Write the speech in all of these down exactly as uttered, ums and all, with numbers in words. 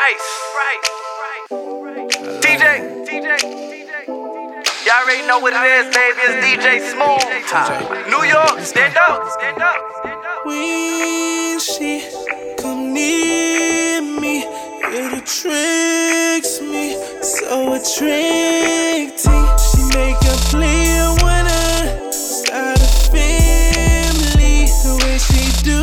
Price. T J. T J. Y'all already know what it is, baby. It's D J Smooth. New York, stand up, stand up. When she come near me, it attracts me, so attracting. She make a play, I wanna start a family. The way she do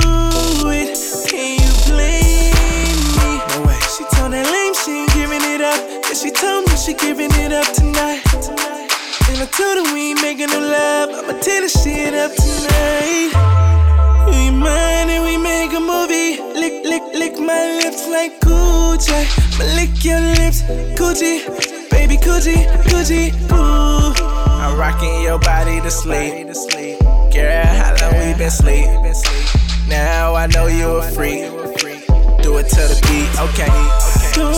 it, can you blame me? No way. She told that lame she ain't giving it up, and she told me she giving it up tonight. And I told her we ain't making no love, I'ma tear the shit up tonight. We mind and we make a movie. Lick, lick, lick my lips like Gucci. I'ma lick your lips, Gucci. Baby Gucci, Gucci, ooh. I'm rocking your body to sleep. Girl, how long we been sleep? Now I know you a freak. Do it to the beat, okay. Do,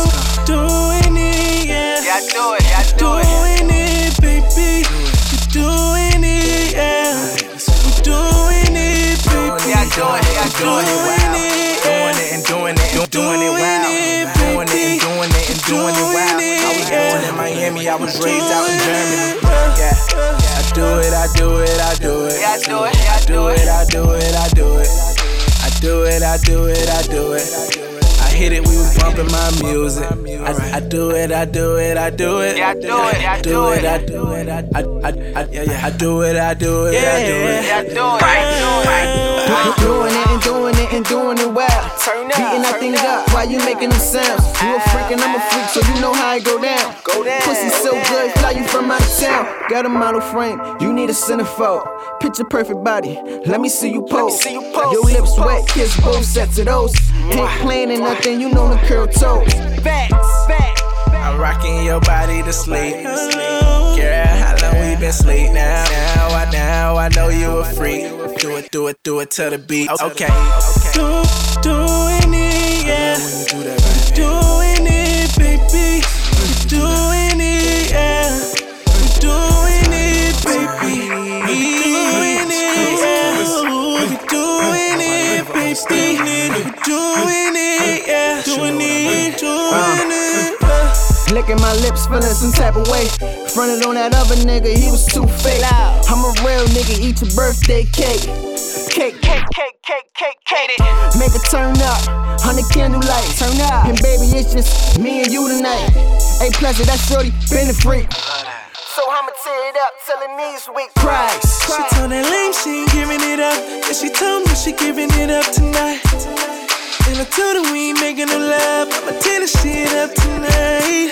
doing it, yeah. Yeah, do it, yeah, do it. Doing it, baby. You're doing it, yeah. We're doing it, baby. Yeah, do it, yeah, do it. Doing it and doing it and doing it wow. Doing it and doing it and doing it wow. I was born in Miami, I was raised out in Germany. Yeah, yeah, I do it, I do it, I do it. Yeah, do it, yeah, do it, I do it, I do it. I do it, I do it, I do it. I hit it, we was bumping my music. I, I do it, I do it, I do it. Yeah, do it, yeah, do it. I do it, I, I, I, I, yeah, yeah. I do it, I do it, I do it. Yeah, do it, do it. Doing it and doing it and doing it well. Turn up, Beating that thing up while you making them sounds. You a freak and I'm a freak, so you know how it go down. Go down. Pussy so good, fly you from out of town. Got a model frame, you need a centerfold. Picture perfect body, let me see you pose. see you pose. Your lips wet, kiss both sets of those. Ain't playing in nothing, you know the curl toes. Facts, facts. I'm rocking your body to sleep. Girl, how long we been sleep now? Now I, now I know you a freak. Do it, do it, do it to the beat. Okay. Do, doing it, yeah. When you do that, baby. Doing it, baby. We're doing it, yeah. We're doing it, baby. We're doing it, yeah. We're doing it, baby. We're doing it, yeah. Doing it, doing it. Licking my lips, feeling some type of way. Fronted on that other nigga, he was too fake. I'm a real nigga, eat your birthday cake. Cake, cake, cake, cake, cake, cake. Make it turn up, hundred candlelight. Turn up, and baby, it's just me and you tonight. Hey, pleasure, that's shorty, been a freak. So I'ma tear it up till it knees weak. Price. She told that lame she ain't giving it up, and she told me she giving it up tonight. And I told her we ain't making no love, I'ma tear the shit up tonight.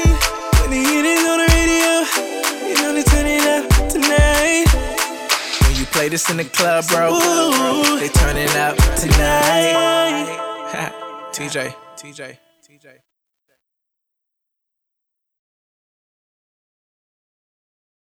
When the hit is on the radio, you know they turn it up tonight. When you play this in the club, bro, ooh, they turn it up tonight. T J, T J, T J.